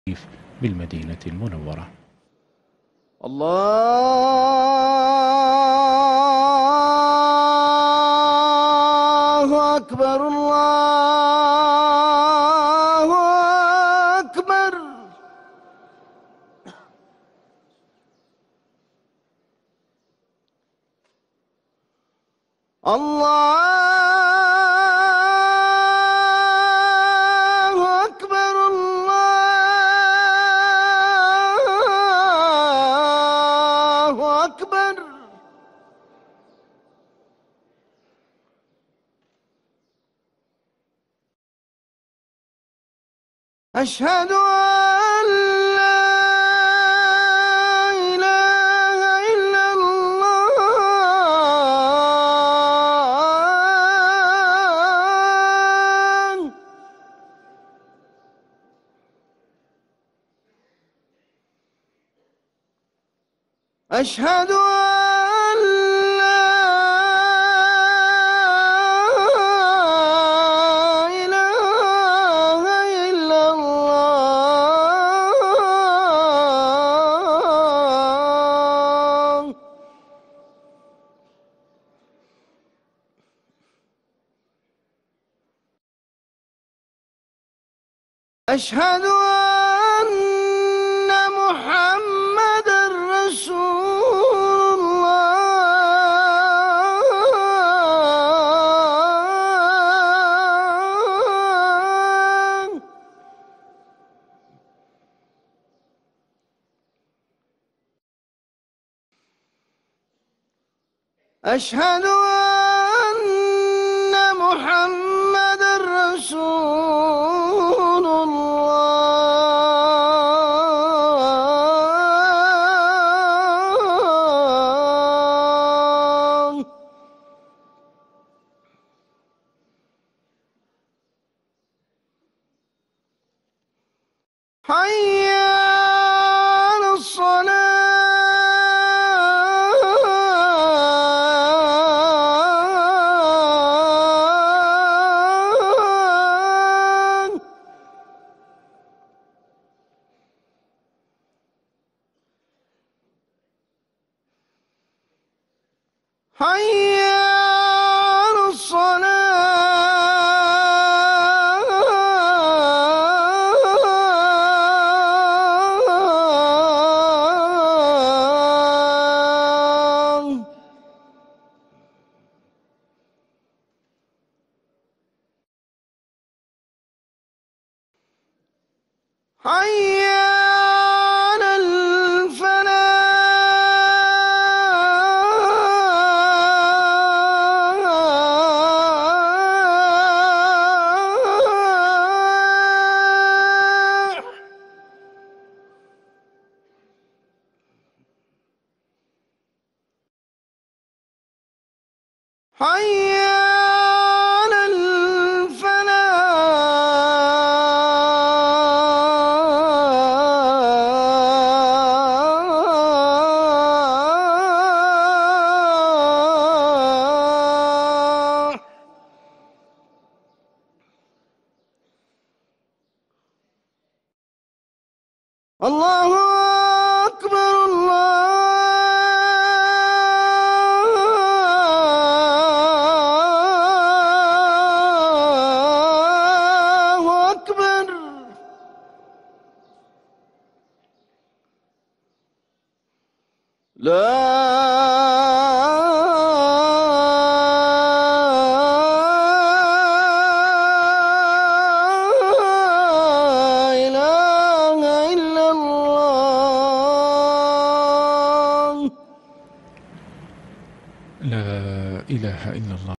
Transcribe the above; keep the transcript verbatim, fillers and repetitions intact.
بالمدينة المنورة. الله أكبر، الله أكبر. الله أكبر، الله أكبر. أشهد أن لا إله إلا الله. أشهد أن لا إله إلا الله. أشهد أن محمدًا رسول الله. أشهد أن محمدًا رسول الله. حي على الصلاة. حي على الصلاة. حي على الفلاح. حي على الفلاح. الله أكبر، الله أكبر. لا إله إلا الله. لا إله إلا الله.